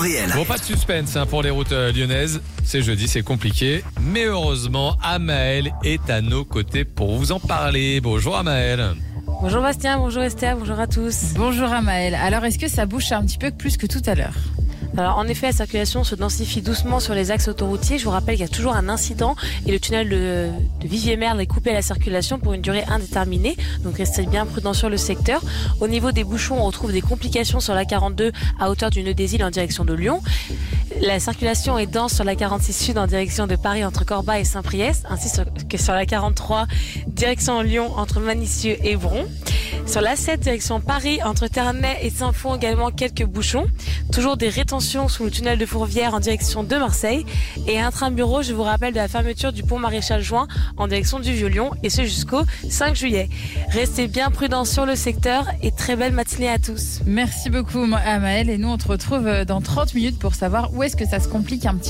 Réel. Bon, pas de suspense pour les routes lyonnaises. C'est jeudi, c'est compliqué. Mais heureusement, Amael est à nos côtés pour vous en parler. Bonjour Amael. Bonjour Bastien, bonjour Esther, bonjour à tous. Bonjour Amael. Alors, est-ce que ça bouge un petit peu plus que tout à l'heure ? Alors en effet, la circulation se densifie doucement sur les axes autoroutiers. Je vous rappelle qu'il y a toujours un incident et le tunnel de Viviers-Merle est coupé à la circulation pour une durée indéterminée. Donc restez bien prudents sur le secteur. Au niveau des bouchons, on retrouve des complications sur la 42 à hauteur du nœud des Îles en direction de Lyon. La circulation est dense sur la 46 Sud en direction de Paris entre Corbeil et Saint-Priest, ainsi que sur la 43 direction Lyon entre Manissieux et Bron. Sur la 7 direction Paris entre Ternay et Saint-Fond également quelques bouchons. Toujours des rétentions sous le tunnel de Fourvière en direction de Marseille. Et intramuros, je vous rappelle de la fermeture du pont Maréchal Juin en direction du Vieux-Lyon et ce jusqu'au 5 juillet. Restez bien prudents sur le secteur et très belle matinée à tous. Merci beaucoup Amael et nous on te retrouve dans 30 minutes pour savoir où est-ce que ça se complique un petit peu.